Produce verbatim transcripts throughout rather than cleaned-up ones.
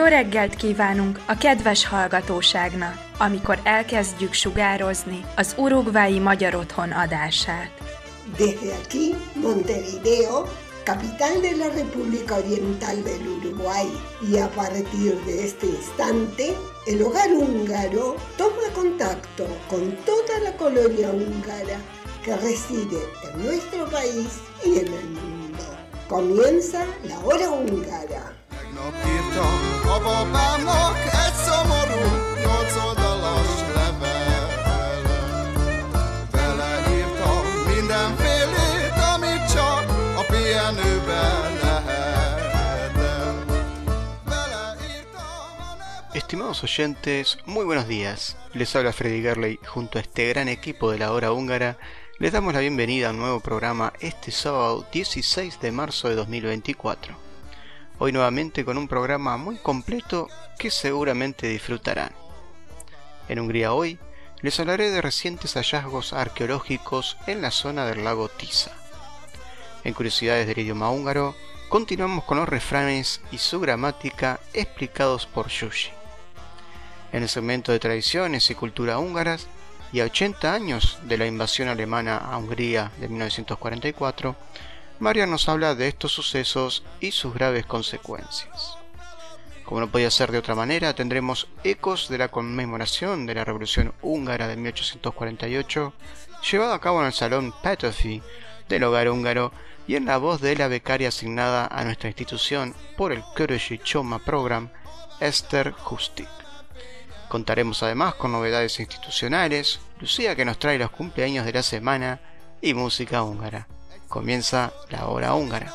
Jó reggelt kívánunk a kedves hallgatóságnak, amikor elkezdjük sugározni az Uruguayi Magyar Otthon adását. Desde aquí, Montevideo, capital de la República Oriental del Uruguay, y a partir de este instante, el Hogar Húngaro toma contacto con toda la colonia húngara que reside en nuestro país y en el mundo. Comienza la Hora Húngara. A babámnak egy szomorú, nyolc oldalas levelet. Beleírtam mindenfélét, amit csak a pihenőben lehetett. Beleírtam a neve... Estimados oyentes, muy buenos días. Les habla Freddy Gerley junto a este gran equipo de la Hora Húngara. Les damos la bienvenida a un nuevo programa este sábado dieciséis de marzo de dos mil veinticuatro. Hoy nuevamente con un programa muy completo que seguramente disfrutarán. En Hungría hoy les hablaré de recientes hallazgos arqueológicos en la zona del lago Tisza. En Curiosidades del idioma húngaro continuamos con los refranes y su gramática explicados por Yushi. En el segmento de tradiciones y cultura húngaras, y a ochenta años de la invasión alemana a Hungría de mil novecientos cuarenta y cuatro, María nos habla de estos sucesos y sus graves consecuencias. Como no podía ser de otra manera, tendremos ecos de la conmemoración de la Revolución Húngara de mil ochocientos cuarenta y ocho, llevado a cabo en el Salón Petőfi del Hogar Húngaro y en la voz de la becaria asignada a nuestra institución por el Körösi Csoma Program, Esther Hustig. Contaremos además con novedades institucionales, Lucía que nos trae los cumpleaños de la semana y música húngara. Comienza la Hora Húngara.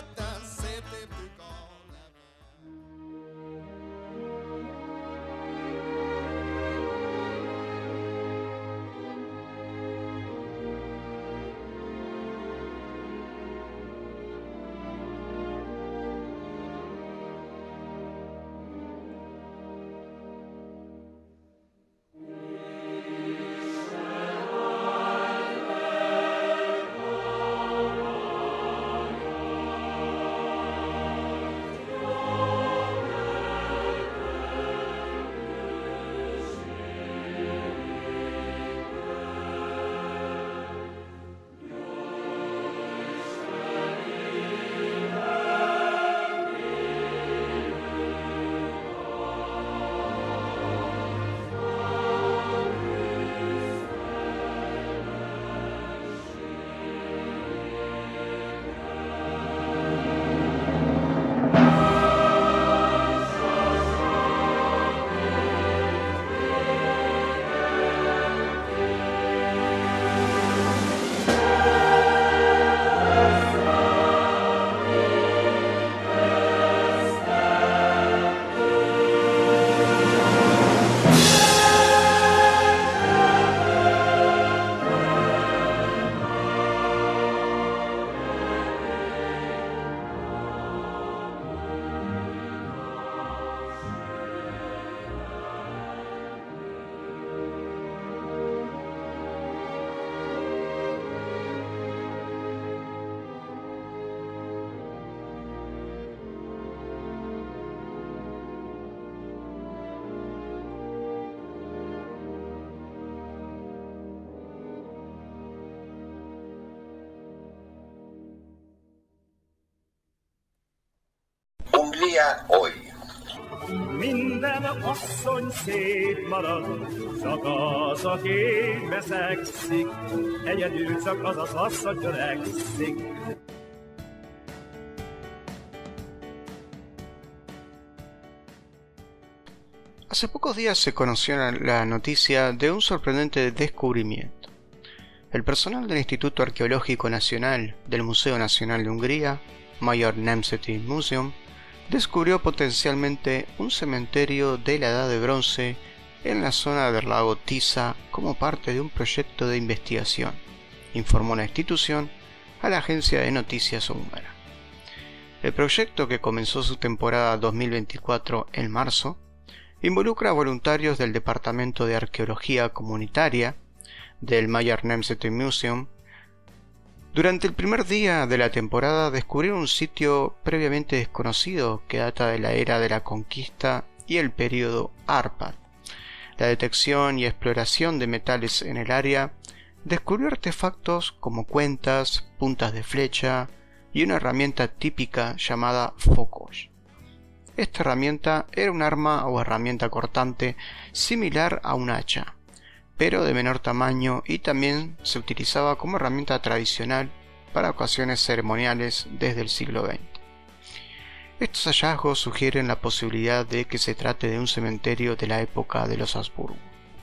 Hungría hoy. Minden asszony szép marad, csak az, aki beszegszik, egyedül csak az az asszony öregszik. Hace pocos días se conoció la noticia de un sorprendente descubrimiento. El personal del Instituto Arqueológico Nacional del Museo Nacional de Hungría, Magyar Nemzeti Museum, descubrió potencialmente un cementerio de la Edad de Bronce en la zona del lago Tisza como parte de un proyecto de investigación, informó la institución a la agencia de noticias húngara. El proyecto, que comenzó su temporada dos mil veinticuatro en marzo, involucra a voluntarios del Departamento de Arqueología Comunitaria del Magyar Nemzeti Museum, Durante el primer día de la temporada descubrieron un sitio previamente desconocido que data de la era de la conquista y el período Árpád. La detección y exploración de metales en el área descubrió artefactos como cuentas, puntas de flecha y una herramienta típica llamada fokosh. Esta herramienta era un arma o herramienta cortante similar a un hacha, pero de menor tamaño, y también se utilizaba como herramienta tradicional para ocasiones ceremoniales desde el siglo veinte. Estos hallazgos sugieren la posibilidad de que se trate de un cementerio de la época de los Habsburgo.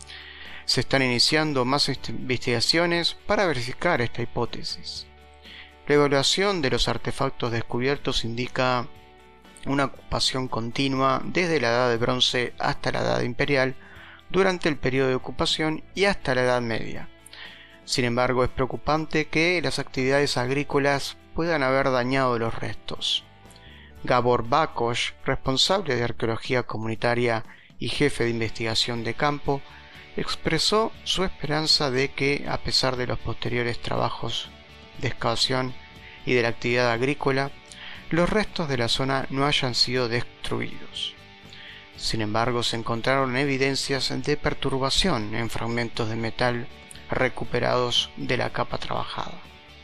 Se están iniciando más investigaciones para verificar esta hipótesis. La evaluación de los artefactos descubiertos indica una ocupación continua desde la Edad de Bronce hasta la Edad Imperial, durante el periodo de ocupación y hasta la Edad Media. Sin embargo, es preocupante que las actividades agrícolas puedan haber dañado los restos. Gabor Bakosh, responsable de arqueología comunitaria y jefe de investigación de campo, expresó su esperanza de que, a pesar de los posteriores trabajos de excavación y de la actividad agrícola, los restos de la zona no hayan sido destruidos. Sin embargo, se encontraron evidencias de perturbación en fragmentos de metal recuperados de la capa trabajada.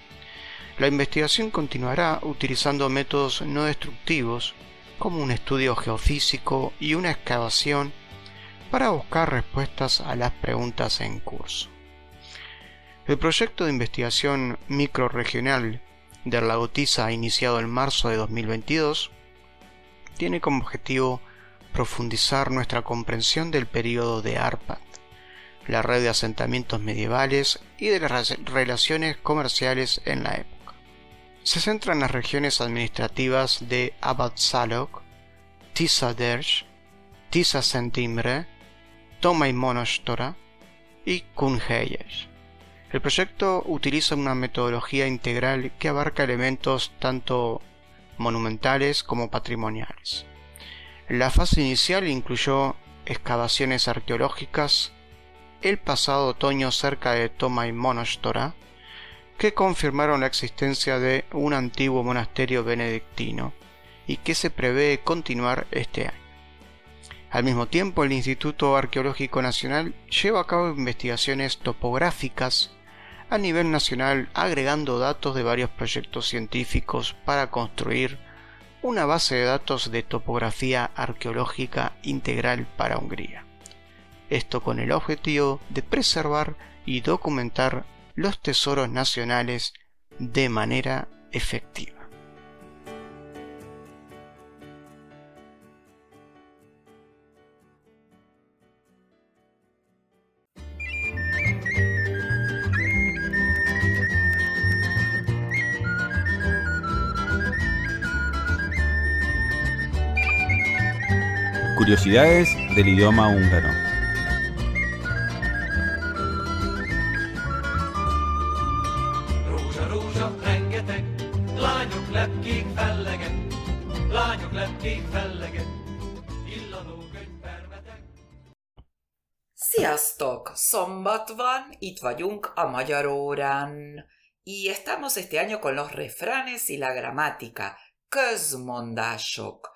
La investigación continuará utilizando métodos no destructivos como un estudio geofísico y una excavación para buscar respuestas a las preguntas en curso. El proyecto de investigación microrregional del lago Tisa, iniciado en marzo de dos mil veintidós, tiene como objetivo profundizar nuestra comprensión del período de Árpád, la red de asentamientos medievales y de las relaciones comerciales en la época. Se centra en las regiones administrativas de Abad-Salok, Tisa-Dersh, Tisa-Sentimre, Tomai Monostora y Kunheyesh. El proyecto utiliza una metodología integral que abarca elementos tanto monumentales como patrimoniales. La fase inicial incluyó excavaciones arqueológicas el pasado otoño cerca de Tomai Monostora, que confirmaron la existencia de un antiguo monasterio benedictino y que se prevé continuar este año. Al mismo tiempo, el Instituto Arqueológico Nacional lleva a cabo investigaciones topográficas a nivel nacional, agregando datos de varios proyectos científicos para construir una base de datos de topografía arqueológica integral para Hungría. Esto con el objetivo de preservar y documentar los tesoros nacionales de manera efectiva. Curiosidades del idioma húngaro. Sziasztok! Szombat van, itt vagyunk a Magyar Órán. Y estamos este año con los refranes y la gramática. Közmondások.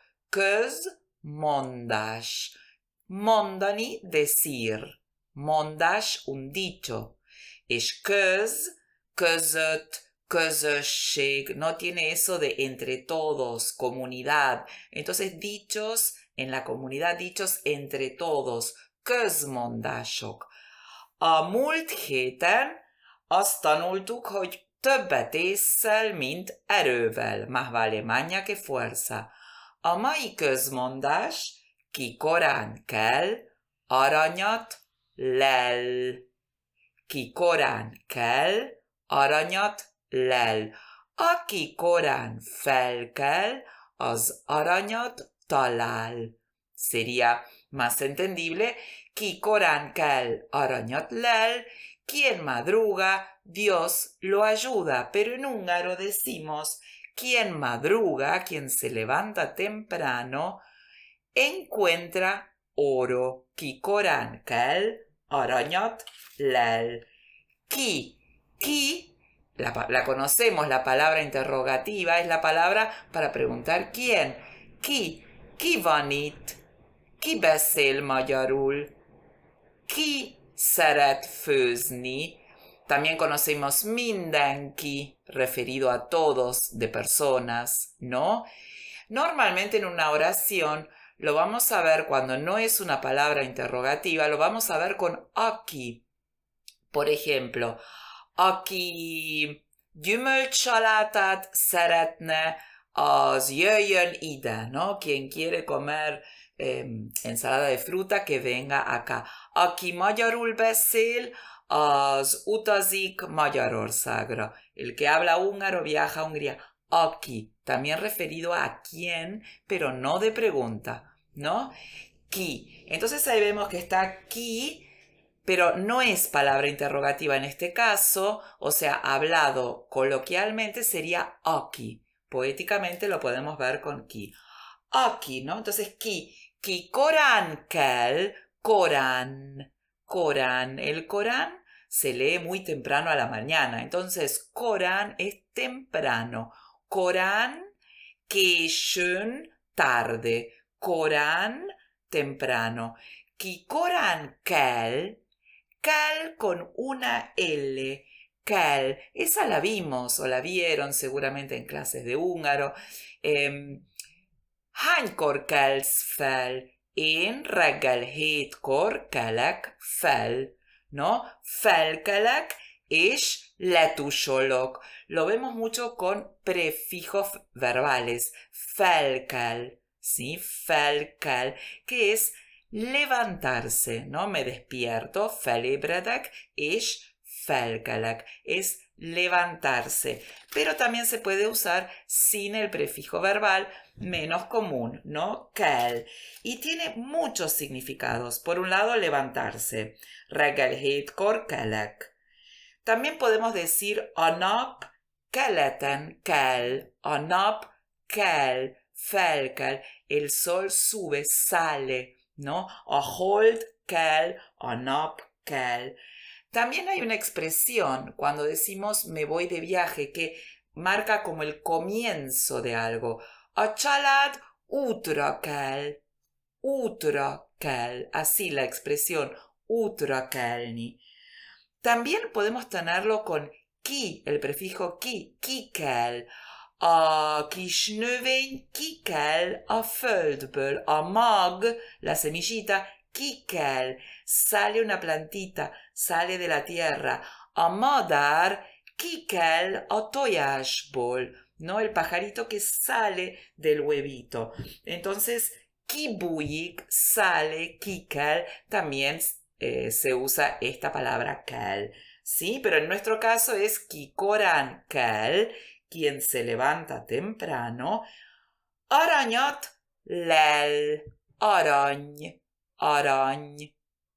Közmondás. Mondani, decir. Mondás, un dicho. És köz, között, közösség. No tiene eso de entre todos, comunidad. Entonces, dichos en la comunidad, dichos entre todos. Közmondások. A múlt héten azt tanultuk, hogy többet ésszel, mint erővel. Más vale maña que fuerza. A mai közmondás, ki korán kell, aranyat lel. Ki korán kell, aranyat lel. Aki korán felkel, az aranyat talál. Sería más entendible, ki korán kell, aranyat lel. Quien madruga, Dios lo ayuda. Pero en húngaro decimos, quien madruga, quien se levanta temprano, encuentra oro. Ki korán kell, aranyat lel. Ki, ki la, la conocemos, la palabra interrogativa es la palabra para preguntar quién. Ki, ki van itt? Ki beszél magyarul? Ki szeret főzni? También conocemos mindenki, referido a todos, de personas, ¿no? Normalmente en una oración lo vamos a ver cuando no es una palabra interrogativa, lo vamos a ver con aki. Por ejemplo, aki gyümölcsalátát szeretne, az jöjjön ide, ¿no? Quien quiere comer eh, ensalada de fruta, que venga acá. Aki magyarul beszél, az utazik Magyarországra. El que habla húngaro viaja a Hungría. Aki, también referido a quién, pero no de pregunta, ¿no? Ki. Entonces ahí vemos que está ki, pero no es palabra interrogativa en este caso, o sea, hablado coloquialmente sería aki. Poéticamente lo podemos ver con ki. Aki, ¿no? Entonces ki. Ki korán kell, korán, korán. El Corán se lee muy temprano a la mañana, entonces Corán es temprano. Corán, későn, tarde. Corán, temprano. Ki korán kell, kell con una L. Kell, esa la vimos o la vieron seguramente en clases de húngaro. Eh, Hánykor kelsz fel? Én reggel hétkor kelek fel, ¿no? Felkelek és letusolok. Lo vemos mucho con prefijos verbales. Felkel, ¿sí? Felkel, que es levantarse, ¿no? Me despierto, felébredek, és felkelek, es levantarse. Pero también se puede usar sin el prefijo verbal, menos común, ¿no? Kell. Y tiene muchos significados. Por un lado, levantarse. Reggel hétkor kelek. También podemos decir a nap keleten kell. A nap kell, felkel. El sol sube, sale, ¿no? A hold kell, a nap kell. También hay una expresión cuando decimos me voy de viaje que marca como el comienzo de algo. A család útra kell, útra kell, así la expresión, útra kelni. También podemos tenerlo con ki, el prefijo ki, ki kell. A kis növény ki kell a földből, a mag, la semillita, ki kell, sale una plantita, sale de la tierra. A madár ki kell a tojásból, ¿no? El pajarito que sale del huevito. Entonces, ki bújik, sale, ki kell, también eh, se usa esta palabra kell, ¿sí? Pero en nuestro caso es ki korán kell, quien se levanta temprano. Aranyat lel, arany, arany.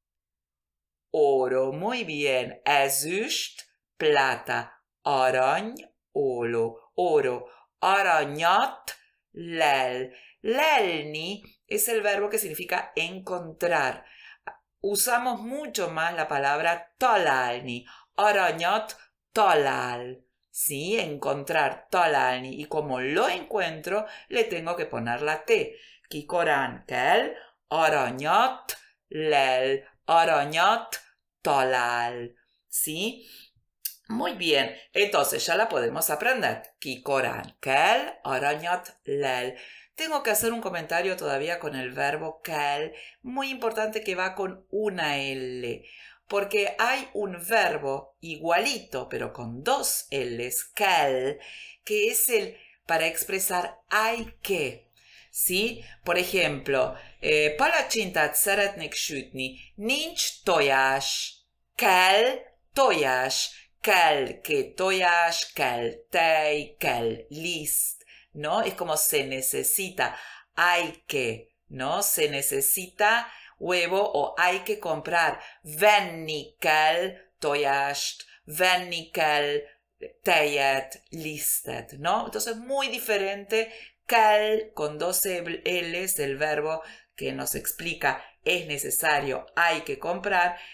Oro, muy bien. Ezüst, plata, arany, oro, oro. Aranyat lel. Lelni es el verbo que significa encontrar. Usamos mucho más la palabra találni. Aranyat talál. Sí, encontrar, találni. Y como lo encuentro, le tengo que poner la T. Ki korán kell, aranyat lel. Aranyat talál. ¿Sí? Muy bien. Entonces ya la podemos aprender. Ki korán kell, aranyat lel. Tengo que hacer un comentario todavía con el verbo kell, muy importante, que va con una L. Porque hay un verbo igualito, pero con dos L's, kell, que es el para expresar hay que, ¿sí? Por ejemplo, eh, palacsintát szeretnék sütni, nincs tojás, kell tojás, kell que tojás, kell tej, kell liszt, ¿no? Es como se necesita, hay que, ¿no? Se necesita huevo o hay que comprar. Venni kell tojást, venni kell tejet, lisztet, ¿no? Entonces muy diferente. Kell con dos L's, el verbo que nos explica es necesario, hay que comprar.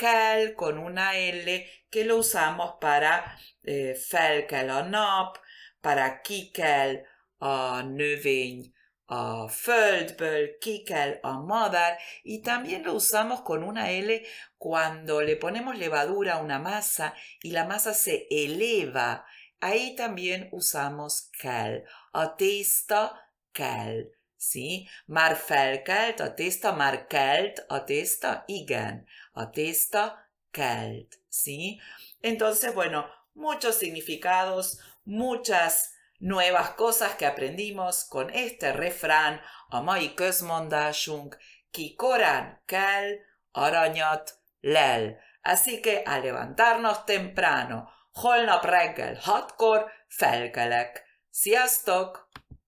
kell con una L que lo usamos para eh, fel kell a nap, para ki kell a növény a földből, ki kell a madár, y también lo usamos con una L cuando le ponemos levadura a una masa y la masa se eleva. Ahí también usamos kell. A tészta kell. ¿Sí? Már felkelt a tészta, már kelt a tészta, igen. A tészta kelt. ¿Sí? Entonces, bueno, muchos significados, muchas nuevas cosas que aprendimos con este refrán, a mai közmondásunk, ki korán kell, aranyat lel. Así que a levantarnos temprano, holnap reggel hatkor felkelek. Sziasztok!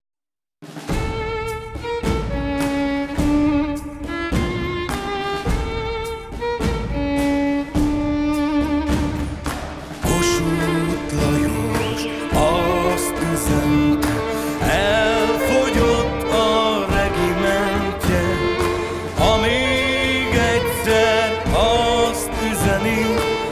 Elfogyott a regimentje, ha még egyszer azt üzeni,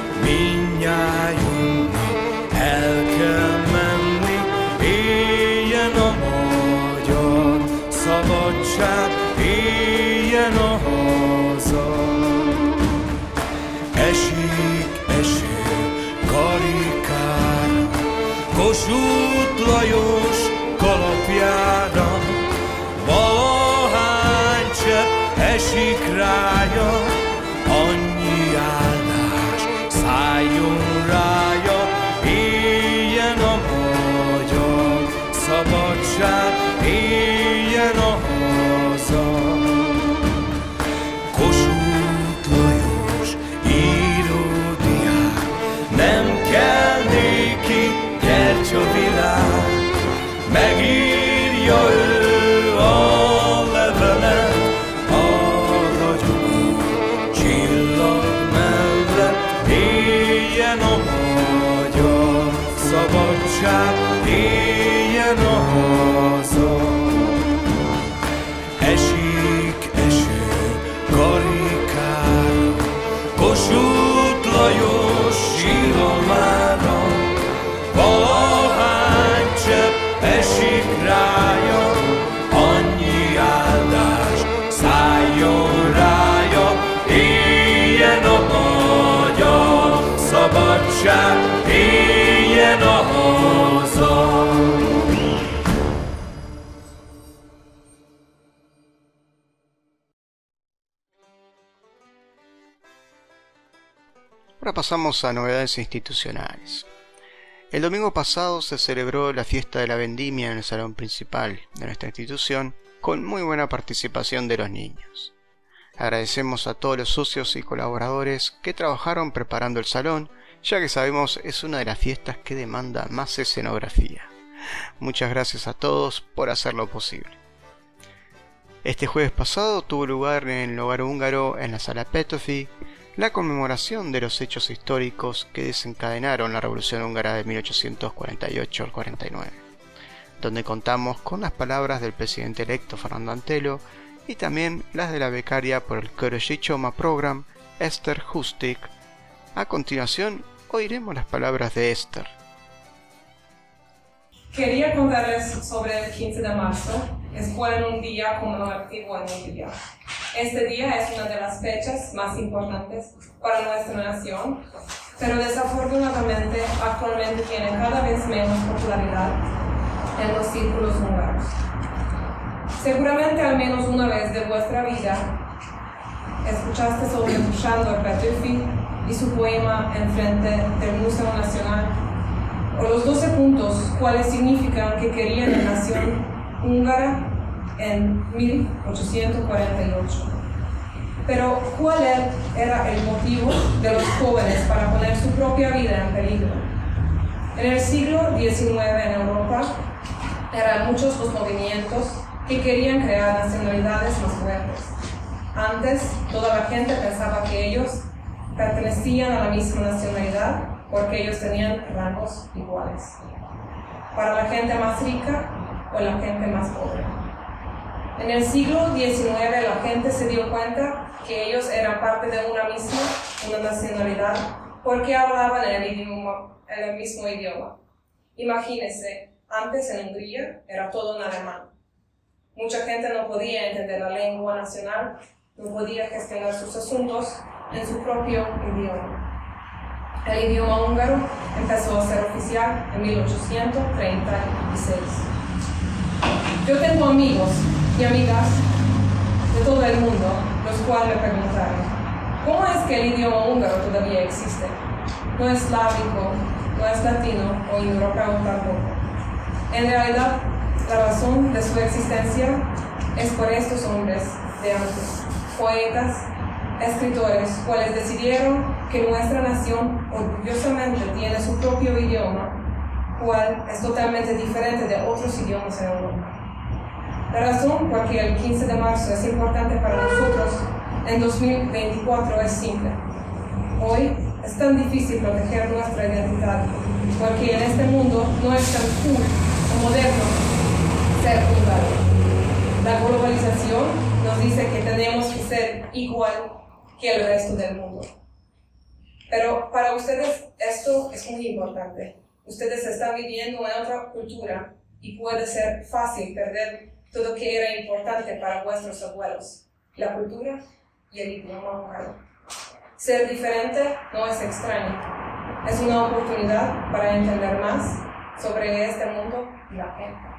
mindnyájunknak el kell menni, éljen a magyar szabadság, éljen a haza. Esik eső karikára, Kossuth Lajos kalapjára, valahány csepp esik rája, annyi áldás szálljon rája, éljen a magyar szabadság, éljen a haza. Kossuth Lajos író diák, nem kell néki gyertyavilág, megírja ő a levelet a ragyogó csillag mellett, éljen a magyar szabadság, éljen a haza. Esik eső karikára, Kossuth Lajos síralmára, valahány csepp esik rája, annyi áldás szálljon rája, éljen a magyar szabadság, éljen a haza. Ahora pasamos a novedades institucionales. El domingo pasado se celebró la fiesta de la vendimia en el salón principal de nuestra institución con muy buena participación de los niños. Agradecemos a todos los socios y colaboradores que trabajaron preparando el salón, ya que sabemos es una de las fiestas que demanda más escenografía. Muchas gracias a todos por hacerlo posible. Este jueves pasado tuvo lugar en el hogar húngaro en la sala Petőfi la conmemoración de los hechos históricos que desencadenaron la Revolución Húngara de mil ochocientos cuarenta y ocho al cuarenta y nueve, donde contamos con las palabras del presidente electo Fernando Antelo y también las de la becaria por el Körösi Csoma Program, Esther Hustik. A continuación, oiremos las palabras de Esther. Quería contarles sobre el quince de marzo. Es bueno un día conmemorativo en un día. Este día es una de las fechas más importantes para nuestra nación, pero desafortunadamente actualmente tiene cada vez menos popularidad en los círculos húngaros. Seguramente al menos una vez de vuestra vida escuchaste sobre Sándor Petőfi y su poema enfrente del Museo Nacional, o los doce puntos cuales significan que querían la nación húngara en mil ochocientos cuarenta y ocho. Pero ¿cuál era el motivo de los jóvenes para poner su propia vida en peligro? En el siglo diecinueve en Europa eran muchos los movimientos que querían crear nacionalidades más fuertes. Antes, toda la gente pensaba que ellos pertenecían a la misma nacionalidad porque ellos tenían rangos iguales. Para la gente más rica o la gente más pobre. En el siglo diecinueve la gente se dio cuenta que ellos eran parte de una misma, una nacionalidad, porque hablaban el, idioma, el mismo idioma. Imagínense, antes en Hungría era todo en alemán. Mucha gente no podía entender la lengua nacional, no podía gestionar sus asuntos en su propio idioma. El idioma húngaro empezó a ser oficial en mil ochocientos treinta y seis. Yo tengo amigos y amigas de todo el mundo, los cuales me preguntaron, ¿cómo es que el idioma húngaro todavía existe? No es slávico, no es latino o indoeuropeo tampoco. En realidad, la razón de su existencia es por estos hombres de antes, poetas, escritores, cuales decidieron que nuestra nación orgullosamente tiene su propio idioma, cual es totalmente diferente de otros idiomas en Europa. La razón por que el quince de marzo es importante para nosotros en dos mil veinticuatro es simple. Hoy es tan difícil proteger nuestra identidad, porque en este mundo no es tan cool o moderno ser húngaro. La globalización nos dice que tenemos que ser igual que el resto del mundo. Pero para ustedes esto es muy importante. Ustedes están viviendo en otra cultura y puede ser fácil perder todo lo que era importante para vuestros abuelos, la cultura y el idioma húngaro. Ser diferente no es extraño, es una oportunidad para entender más sobre este mundo y la gente.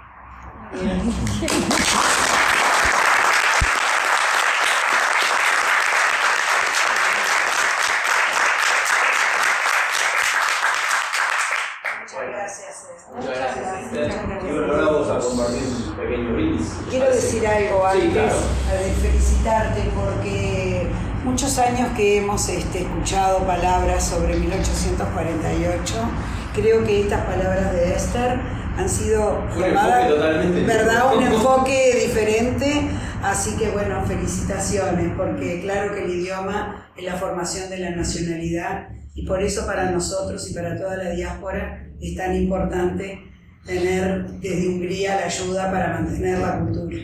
Muchas gracias. Muchas gracias. Y bueno, ahora vamos a compartir un pequeño brindis. Quiero decir algo antes, sí, claro. de felicitarte, porque muchos años que hemos este, escuchado palabras sobre mil ochocientos cuarenta y ocho, creo que estas palabras de Esther han sido formadas, ¿verdad? Un enfoque diferente, así que bueno, felicitaciones, porque claro que el idioma es la formación de la nacionalidad y por eso para nosotros y para toda la diáspora es tan importante tener desde Hungría la ayuda para mantener la cultura.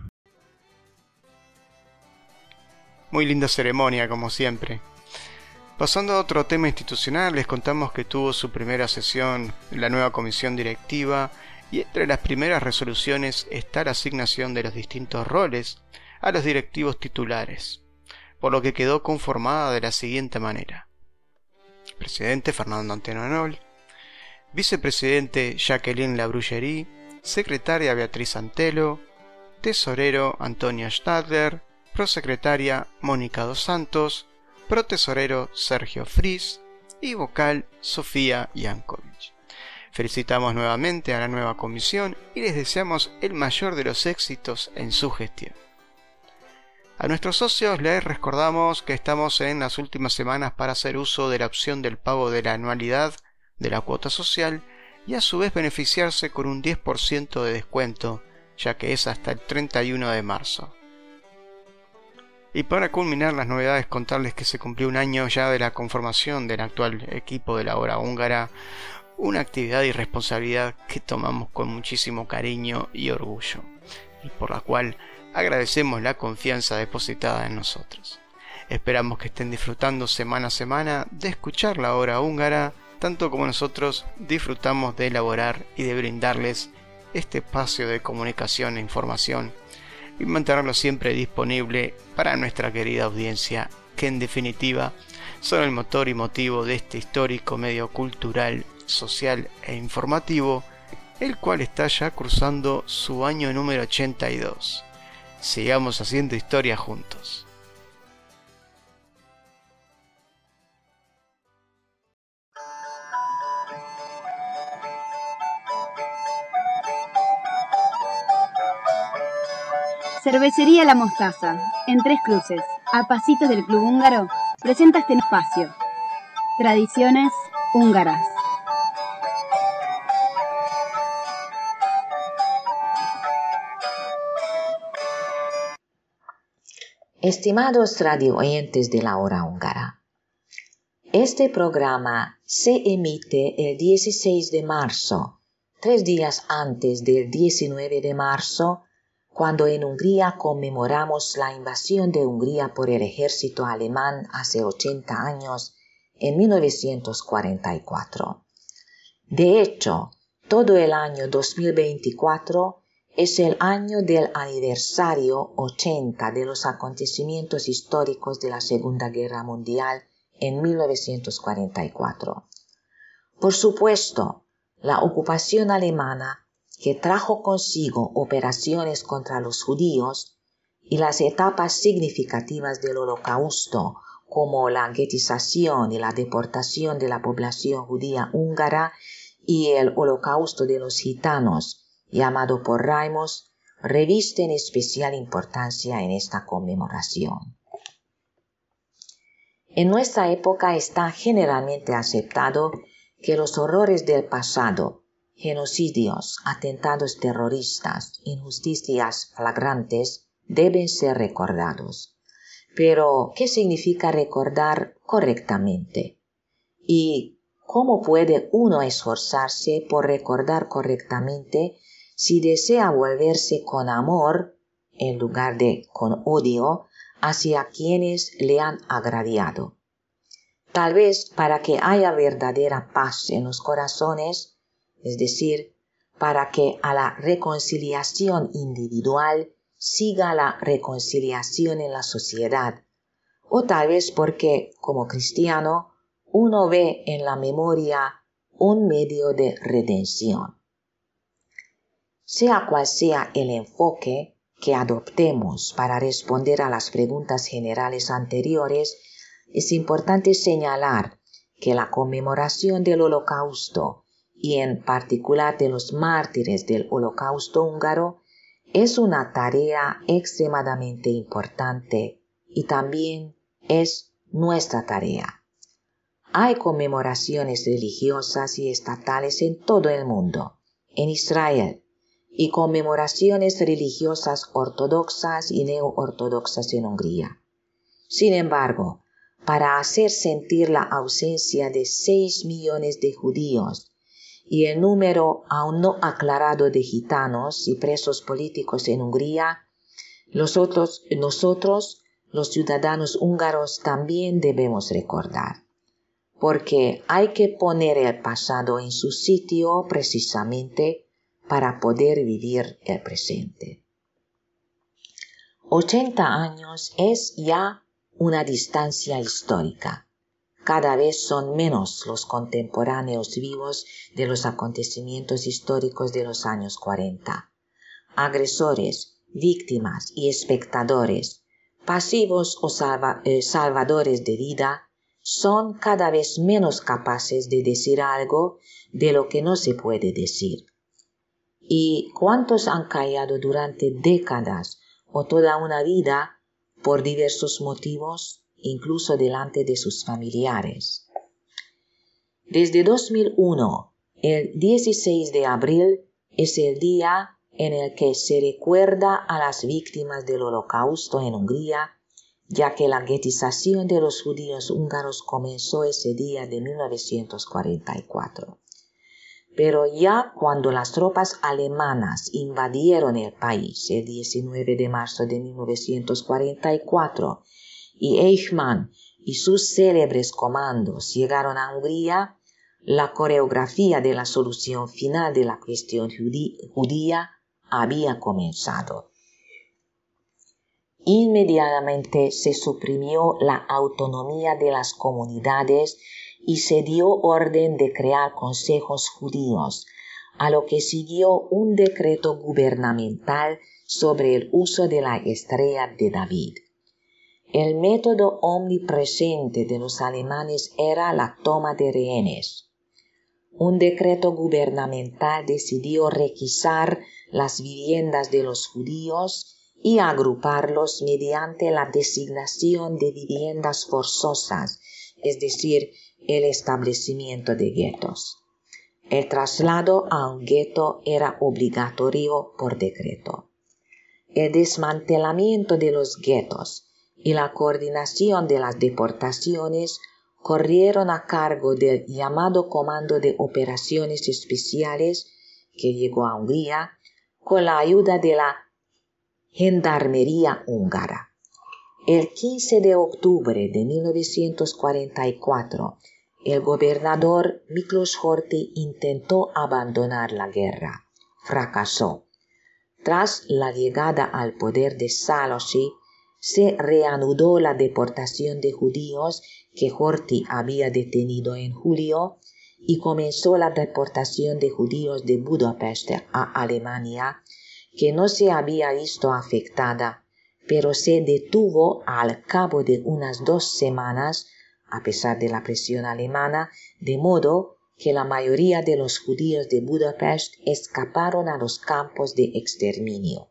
Muy linda ceremonia, como siempre. Pasando a otro tema institucional, les contamos que tuvo su primera sesión la nueva comisión directiva y entre las primeras resoluciones está la asignación de los distintos roles a los directivos titulares, por lo que quedó conformada de la siguiente manera. Presidente Fernando Antenonol, vicepresidente Jacqueline Labrullerie, secretaria Beatriz Antelo, tesorero Antonio Stadler, prosecretaria Mónica dos Santos, protesorero Sergio Fris y vocal Sofía Yankovic. Felicitamos nuevamente a la nueva comisión y les deseamos el mayor de los éxitos en su gestión. A nuestros socios les recordamos que estamos en las últimas semanas para hacer uso de la opción del pago de la anualidad de la cuota social y a su vez beneficiarse con un diez por ciento de descuento, ya que es hasta el treinta y uno de marzo. Y para culminar las novedades, contarles que se cumplió un año ya de la conformación del actual equipo de la Hora Húngara, una actividad y responsabilidad que tomamos con muchísimo cariño y orgullo, y por la cual agradecemos la confianza depositada en nosotros. Esperamos que estén disfrutando semana a semana de escuchar la Hora Húngara, tanto como nosotros disfrutamos de elaborar y de brindarles este espacio de comunicación e información y mantenerlo siempre disponible para nuestra querida audiencia, que en definitiva son el motor y motivo de este histórico medio cultural, social e informativo, el cual está ya cruzando su año número ochenta y dos. Sigamos haciendo historia juntos. Cervecería La Mostaza, en Tres Cruces, a pasitos del Club Húngaro, presenta este espacio. Tradiciones húngaras. Estimados radio oyentes de la Hora Húngara, este programa se emite el dieciséis de marzo, tres días antes del diecinueve de marzo, cuando en Hungría conmemoramos la invasión de Hungría por el ejército alemán hace ochenta años, en mil novecientos cuarenta y cuatro. De hecho, todo el año dos mil veinticuatro es el año del aniversario ochenta de los acontecimientos históricos de la Segunda Guerra Mundial en mil novecientos cuarenta y cuatro. Por supuesto, la ocupación alemana, que trajo consigo operaciones contra los judíos, y las etapas significativas del Holocausto, como la guetización y la deportación de la población judía húngara y el Holocausto de los gitanos, llamado por Raimos, revisten especial importancia en esta conmemoración. En nuestra época está generalmente aceptado que los horrores del pasado, genocidios, atentados terroristas, injusticias flagrantes, deben ser recordados. Pero, ¿qué significa recordar correctamente? ¿Y cómo puede uno esforzarse por recordar correctamente si desea volverse con amor, en lugar de con odio, hacia quienes le han agraviado? Tal vez para que haya verdadera paz en los corazones, es decir, para que a la reconciliación individual siga la reconciliación en la sociedad, o tal vez porque, como cristiano, uno ve en la memoria un medio de redención. Sea cual sea el enfoque que adoptemos para responder a las preguntas generales anteriores, es importante señalar que la conmemoración del Holocausto, y en particular de los mártires del Holocausto húngaro, es una tarea extremadamente importante y también es nuestra tarea. Hay conmemoraciones religiosas y estatales en todo el mundo, en Israel, y conmemoraciones religiosas ortodoxas y neo-ortodoxas en Hungría. Sin embargo, para hacer sentir la ausencia de seis millones de judíos y el número aún no aclarado de gitanos y presos políticos en Hungría, nosotros, nosotros, los ciudadanos húngaros, también debemos recordar, porque hay que poner el pasado en su sitio precisamente para poder vivir el presente. ochenta años es ya una distancia histórica. Cada vez son menos los contemporáneos vivos de los acontecimientos históricos de los años cuarenta. Agresores, víctimas y espectadores, pasivos o salva, eh, salvadores de vida, son cada vez menos capaces de decir algo de lo que no se puede decir. ¿Y cuántos han callado durante décadas o toda una vida por diversos motivos, incluso delante de sus familiares? Desde dos mil uno, el dieciséis de abril es el día en el que se recuerda a las víctimas del Holocausto en Hungría, ya que la guetización de los judíos húngaros comenzó ese día de mil novecientos cuarenta y cuatro. Pero ya cuando las tropas alemanas invadieron el país el diecinueve de marzo de mil novecientos cuarenta y cuatro y Eichmann y sus célebres comandos llegaron a Hungría, la coreografía de la solución final de la cuestión judía había comenzado. Inmediatamente se suprimió la autonomía de las comunidades y se dio orden de crear consejos judíos, a lo que siguió un decreto gubernamental sobre el uso de la estrella de David. El método omnipresente de los alemanes era la toma de rehenes. Un decreto gubernamental decidió requisar las viviendas de los judíos y agruparlos mediante la designación de viviendas forzosas, es decir, el establecimiento de guetos. El traslado a un gueto era obligatorio por decreto. El desmantelamiento de los guetos y la coordinación de las deportaciones corrieron a cargo del llamado Comando de Operaciones Especiales, que llegó a Hungría con la ayuda de la Gendarmería húngara. El quince de octubre de mil novecientos cuarenta y cuatro, el gobernador Miklós Horthy intentó abandonar la guerra. Fracasó. Tras la llegada al poder de Szálasi, se reanudó la deportación de judíos que Horthy había detenido en julio y comenzó la deportación de judíos de Budapest a Alemania, que no se había visto afectada, pero se detuvo al cabo de unas dos semanas, a pesar de la presión alemana, de modo que la mayoría de los judíos de Budapest escaparon a los campos de exterminio.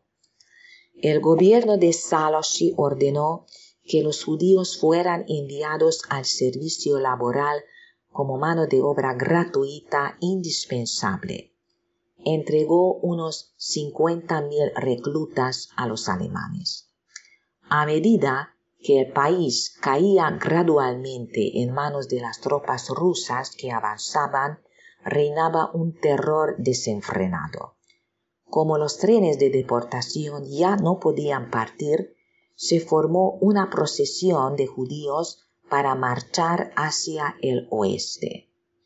El gobierno de Szálasi ordenó que los judíos fueran enviados al servicio laboral como mano de obra gratuita indispensable. Entregó unos cincuenta mil reclutas a los alemanes. A medida que el país caía gradualmente en manos de las tropas rusas que avanzaban, reinaba un terror desenfrenado. Como los trenes de deportación ya no podían partir, se formó una procesión de judíos para marchar hacia el oeste.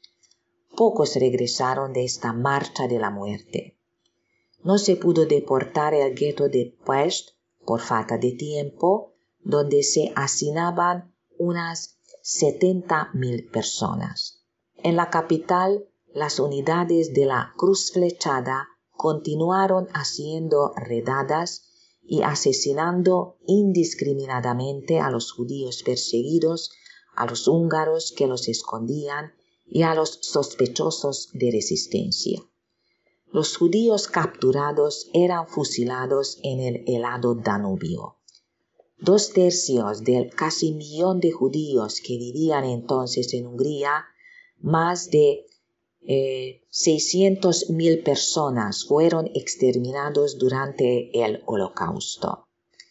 Pocos regresaron de esta marcha de la muerte. No se pudo deportar el gueto de Pest por falta de tiempo, donde se hacinaban unas setenta mil personas. En la capital, las unidades de la Cruz Flechada continuaron haciendo redadas y asesinando indiscriminadamente a los judíos perseguidos, a los húngaros que los escondían y a los sospechosos de resistencia. Los judíos capturados eran fusilados en el helado Danubio. Dos tercios del casi millón de judíos que vivían entonces en Hungría, más de eh, seiscientas mil personas fueron exterminados durante el Holocausto.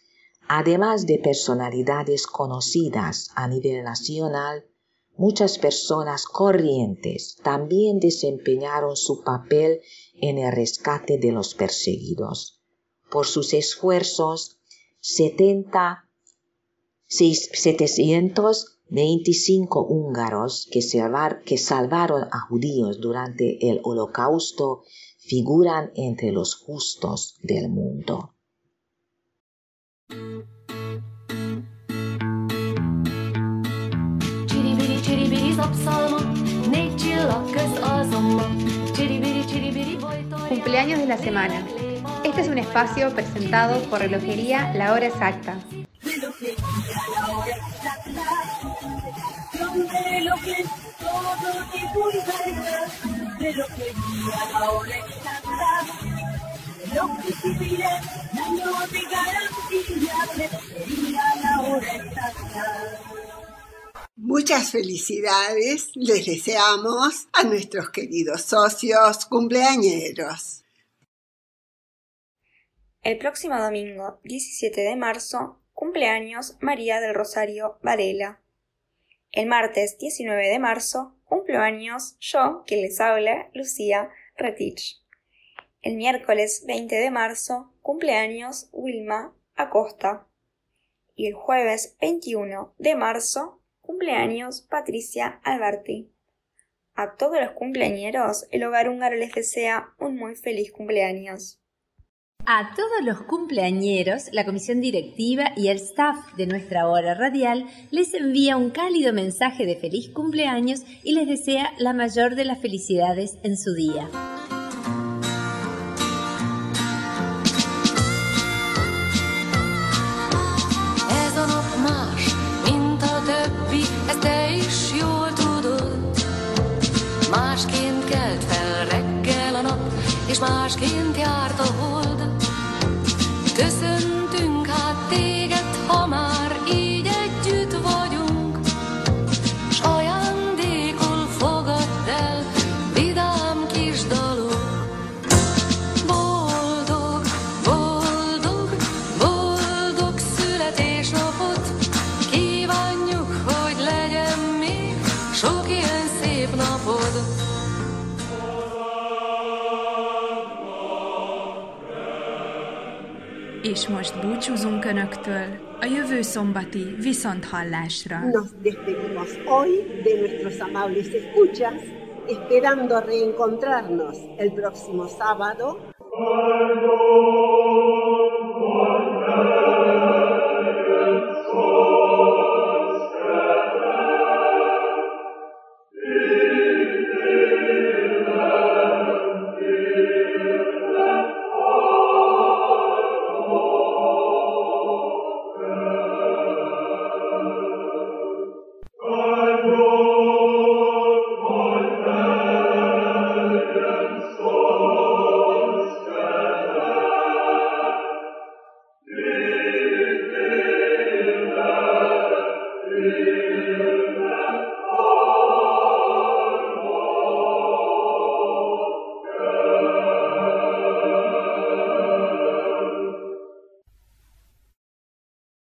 Además de personalidades conocidas a nivel nacional, muchas personas corrientes también desempeñaron su papel en el rescate de los perseguidos. Por sus esfuerzos, setecientos veinticinco húngaros que, salvar, que salvaron a judíos durante el Holocausto figuran entre los justos del mundo. Cumpleaños de la semana. Este es un espacio presentado por Relojería La Hora Exacta. Muchas felicidades les deseamos a nuestros queridos socios cumpleañeros. El próximo domingo, diecisiete de marzo, cumpleaños María del Rosario Varela. El martes diecinueve de marzo, cumplo años yo, que les habla, Lucía Retich. El miércoles veinte de marzo, cumpleaños Wilma Acosta. Y el jueves veintiuno de marzo, cumpleaños Patricia Alberti. A todos los cumpleañeros, el Hogar Húngaro les desea un muy feliz cumpleaños. A todos los cumpleañeros, la comisión directiva y el staff de nuestra hora radial les envía un cálido mensaje de feliz cumpleaños y les desea la mayor de las felicidades en su día. Ez a nap más, mint a többi, ezt te is jól tudod. Másként kelt fel reggel a nap, és másként járt a hold. Köszöntünk hát téged, ha már így együtt vagyunk, s ajándékul fogadd el vidám kis dalok. Boldog, boldog, boldog születésnapot kívánjuk, hogy legyen még sok ilyen szép napod. És most búcsúzunk Önöktől a jövő szombati viszonthallásra. Nos despedimos hoy de nuestros amables escuchas, esperando reencontrarnos el próximo sábado. Yeah.